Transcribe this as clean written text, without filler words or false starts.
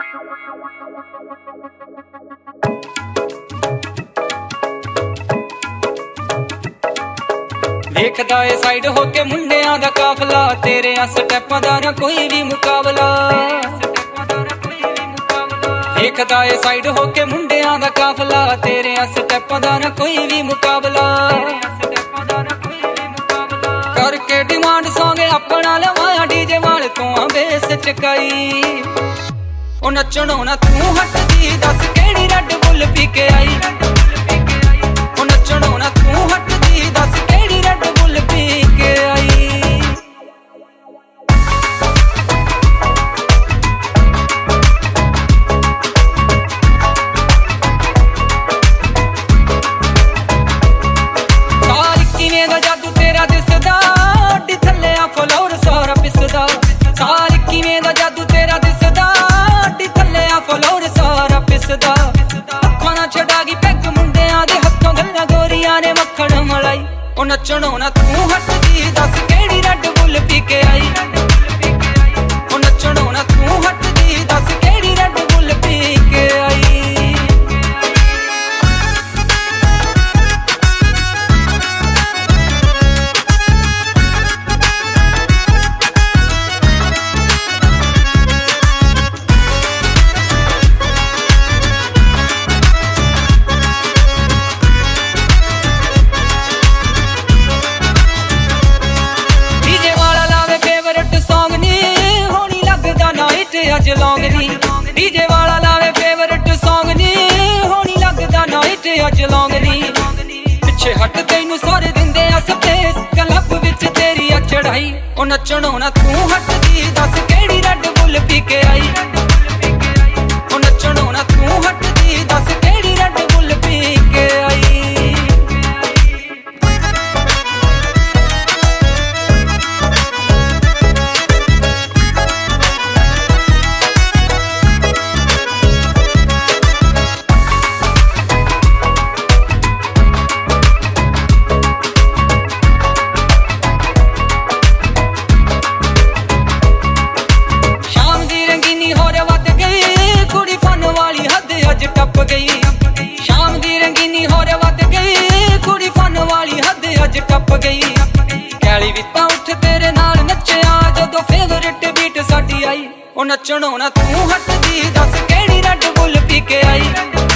देखदा ए साइड होके मुंडियां दा काफला, तेरे स्टैपां दा ना कोई भी मुकाबला। देखदा ए साइड होके मुंडियां दा काफला, तेरे स्टैपां दा ना कोई भी मुकाबला। करके डिमांड सॉन्ग अपना लवाया डीजे वाल तू बेस चकाई। ओ नचणों ना तू हटदी, दस केड़ी रेड बुल पी के आई। ओ नचणों ना तू हटदी, दस केड़ी रेड बुल पी के आई। साल किवें दा जादू तेरा दिसदा, अड्डी थल्ले आ फ्लोर सारा पिसदा। साल किवें दा जादू तेरा दिसदा, अड्डी थल्ले आ फ्लोर सारा पिसदा। अखां ना छड़ा गई पैग मुंडियां दे हत्थों, गल्लां गोरियां ने मक्खण मलाई। ओ नचणों ना तू हटदी, दस केड़ी रेड बुल पी के आई। ओ नचणों ना तू हटदी, दस केड़ी रेड बुल पी के आई। अज लौंग नी डीजे वाला लावे फेवरेट सॉन्ग नी, होनी लगदा नाइट अज लौंग नी। पिछे हट तैनू सारे दिंदे आ स्पेस, क्लब विच तेरी आ चढ़ाई। ओ नचणों ना तू हटदी, दस केड़ी रेड बुल पी के आई। ओ नचणों ना तू हटदी, दस केड़ी रेड बुल पी के आई। टप गई शाम दी रंगीनी होर वध गई, कुड़ी फन वाली हद अज टप गई। कैली वित्ता उठ तेरे नाल नचया, जदों फेवरेट बीट साडी आई। ओ नचणों ना तू हटदी, दस केड़ी रेड बुल पी के आई।